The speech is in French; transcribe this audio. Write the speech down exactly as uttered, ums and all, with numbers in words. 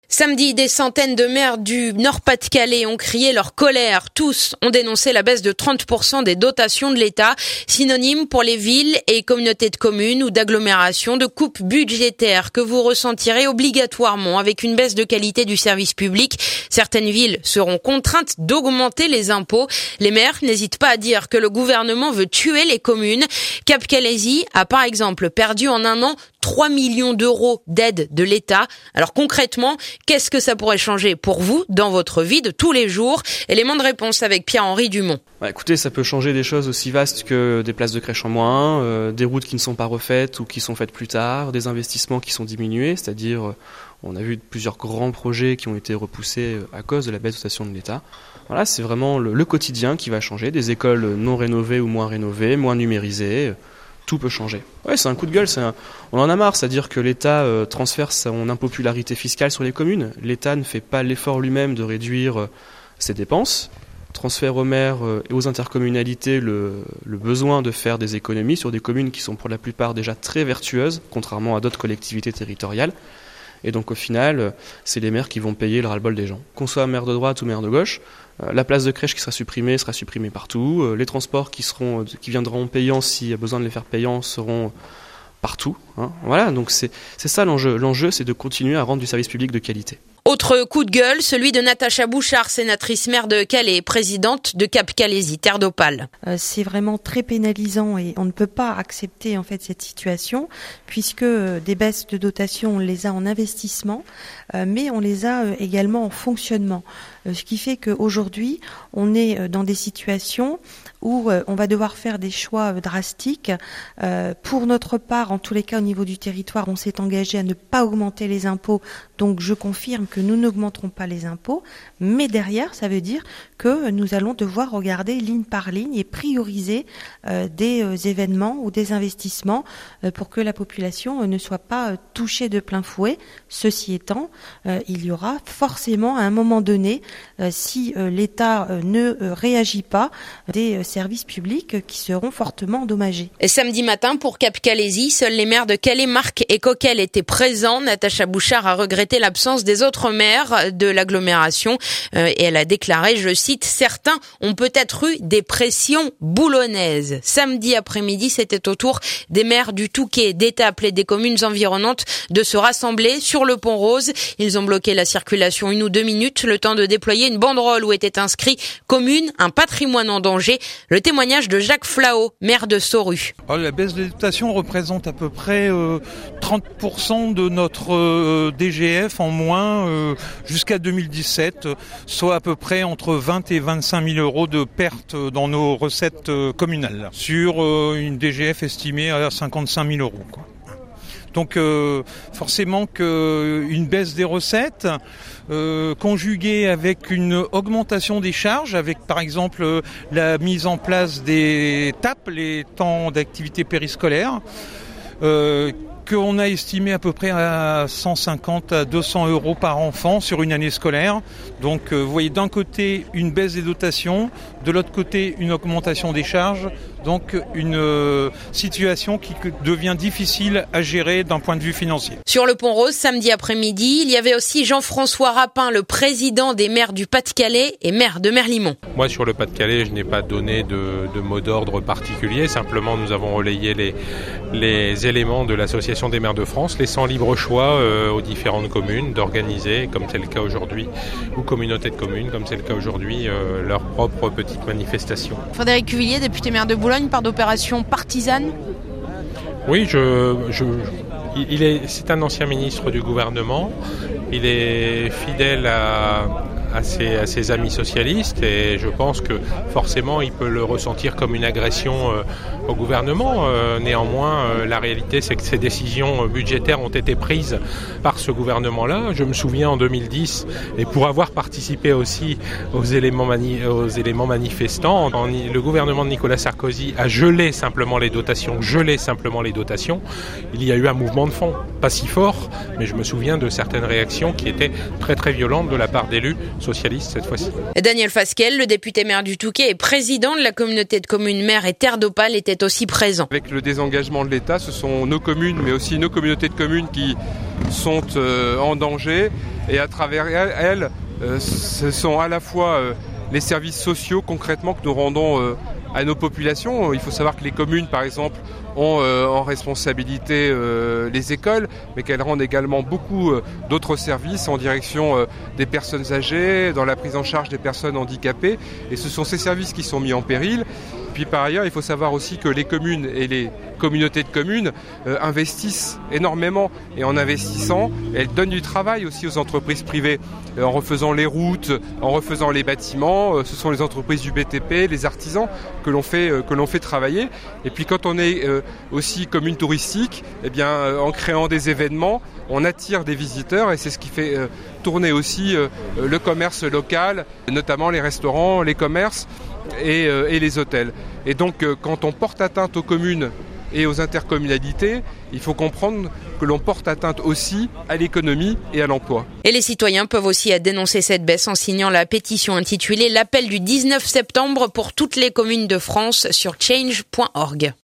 Samedi, des centaines de maires du Nord-Pas-de-Calais ont crié leur colère. Tous ont dénoncé la baisse de trente pour cent des dotations de l'État, synonyme pour les villes et communautés de communes ou d'agglomérations de coupes budgétaires que vous ressentirez obligatoirement avec une baisse de qualité du service public. Certaines villes seront contraintes d'augmenter les impôts. Les maires n'hésitent pas à dire que le gouvernement veut tuer les communes. Cap-Calaisis a par exemple perdu en un an trois millions d'euros d'aide de l'État. Alors concrètement, qu'est-ce que ça pourrait changer pour vous dans votre vie de tous les jours? Élément de réponse avec Pierre-Henri Dumont. Bah, écoutez, ça peut changer des choses aussi vastes que des places de crèche en moins, euh, des routes qui ne sont pas refaites ou qui sont faites plus tard, des investissements qui sont diminués, c'est-à-dire euh, on a vu plusieurs grands projets qui ont été repoussés à cause de la baisse de dotation de l'État. Voilà, c'est vraiment le, le quotidien qui va changer, des écoles non rénovées ou moins rénovées, moins numérisées. Tout peut changer. Ouais, c'est un coup de gueule, c'est un... on en a marre, c'est-à-dire que l'État euh, transfère son impopularité fiscale sur les communes. L'État ne fait pas l'effort lui-même de réduire euh, ses dépenses, transfère aux maires euh, et aux intercommunalités le, le besoin de faire des économies sur des communes qui sont pour la plupart déjà très vertueuses, contrairement à d'autres collectivités territoriales. Et donc au final, c'est les maires qui vont payer le ras-le-bol des gens. Qu'on soit maire de droite ou maire de gauche, euh, la place de crèche qui sera supprimée sera supprimée partout. Euh, les transports qui seront, qui viendront payants s'il y a besoin de les faire payants seront partout. Hein. Voilà, donc c'est, c'est ça l'enjeu. L'enjeu, c'est de continuer à rendre du service public de qualité. Autre coup de gueule, celui de Natacha Bouchard, sénatrice maire de Calais et présidente de Cap-Calaisis, Terre d'Opale. Euh, c'est vraiment très pénalisant et on ne peut pas accepter en fait cette situation puisque euh, des baisses de dotation, on les a en investissement, euh, mais on les a euh, également en fonctionnement. Euh, ce qui fait qu'aujourd'hui, on est euh, dans des situations où euh, on va devoir faire des choix euh, drastiques. Euh, pour notre part, en tous les cas au niveau du territoire, on s'est engagé à ne pas augmenter les impôts, donc je confirme que nous n'augmenterons pas les impôts, mais derrière, ça veut dire que nous allons devoir regarder ligne par ligne et prioriser euh, des euh, événements ou des investissements euh, pour que la population euh, ne soit pas euh, touchée de plein fouet. Ceci étant, euh, il y aura forcément à un moment donné, euh, si euh, l'État euh, ne euh, réagit pas, des euh, services publics euh, qui seront fortement endommagés. Et samedi matin, pour Cap-Calaisis, seuls les maires de Calais, Marques et Coquelles étaient présents. Natacha Bouchard a regretté l'absence des autres maires de l'agglomération euh, et elle a déclaré, je cite, « Certains ont peut-être eu des pressions boulonnaises ». Samedi après-midi, c'était au tour des maires du Touquet, d'Étaples et des communes environnantes de se rassembler sur le pont Rose. Ils ont bloqué la circulation une ou deux minutes, le temps de déployer une banderole où était inscrit « Commune, un patrimoine en danger ». Le témoignage de Jacques Flao, maire de Saurues. Oh, la baisse de dotation représente à peu près euh, trente pour cent de notre euh, D G F en moins euh, jusqu'à deux mille dix-sept, soit à peu près entre vingt et vingt-cinq mille euros de pertes dans nos recettes euh, communales, sur euh, une D G F estimée à cinquante-cinq mille euros, quoi. Donc euh, forcément qu'une baisse des recettes euh, conjuguée avec une augmentation des charges, avec par exemple euh, la mise en place des T A P, les temps d'activité périscolaire, euh, qu'on a estimé à peu près à cent cinquante à deux cents euros par enfant sur une année scolaire. Donc euh, vous voyez d'un côté une baisse des dotations, de l'autre côté une augmentation des charges. Donc une euh, situation qui devient difficile à gérer d'un point de vue financier. Sur le pont Rose, samedi après-midi, il y avait aussi Jean-François Rapin, le président des maires du Pas-de-Calais et maire de Merlimont. Moi, sur le Pas-de-Calais, je n'ai pas donné de, de mot d'ordre particulier. Simplement, nous avons relayé les, les éléments de l'Association des maires de France, laissant libre choix euh, aux différentes communes d'organiser, comme c'est le cas aujourd'hui, ou communautés de communes, comme c'est le cas aujourd'hui, euh, leur propre petite manifestation. Frédéric Cuvillier, député maire de Boulogne, par d'opérations partisanes ? Oui, je, je, il est, c'est un ancien ministre du gouvernement. Il est fidèle à, à, ses, à ses amis socialistes et je pense que forcément il peut le ressentir comme une agression euh, au gouvernement. Euh, néanmoins, euh, la réalité c'est que ces décisions budgétaires ont été prises par ce gouvernement-là. Je me souviens en deux mille dix, et pour avoir participé aussi aux éléments, mani- aux éléments manifestants, en, le gouvernement de Nicolas Sarkozy a gelé simplement les dotations, gelé simplement les dotations. Il y a eu un mouvement de fond, pas si fort, mais je me souviens de certaines réactions qui étaient très très violentes de la part d'élus socialistes cette fois-ci. Daniel Fasquelle, le député maire du Touquet et président de la communauté de communes Mer et Terre d'Opale, était est aussi présent. Avec le désengagement de l'État, ce sont nos communes, mais aussi nos communautés de communes qui sont euh, en danger. Et à travers elles, euh, ce sont à la fois euh, les services sociaux concrètement que nous rendons euh, à nos populations. Il faut savoir que les communes, par exemple, ont euh, en responsabilité euh, les écoles, mais qu'elles rendent également beaucoup euh, d'autres services en direction euh, des personnes âgées, dans la prise en charge des personnes handicapées. Et ce sont ces services qui sont mis en péril. Puis par ailleurs, il faut savoir aussi que les communes et les communautés de communes euh, investissent énormément. Et en investissant, elles donnent du travail aussi aux entreprises privées. Euh, en refaisant les routes, en refaisant les bâtiments, euh, ce sont les entreprises du B T P, les artisans que l'on fait, euh, que l'on fait travailler. Et puis quand on est euh, aussi commune touristique, eh bien, euh, en créant des événements, on attire des visiteurs et c'est ce qui fait euh, tourner aussi euh, le commerce local, notamment les restaurants, les commerces et, euh, et les hôtels. Et donc euh, quand on porte atteinte aux communes et aux intercommunalités, il faut comprendre que l'on porte atteinte aussi à l'économie et à l'emploi. Et les citoyens peuvent aussi dénoncer cette baisse en signant la pétition intitulée « L'appel du dix-neuf septembre pour toutes les communes de France » sur change point org.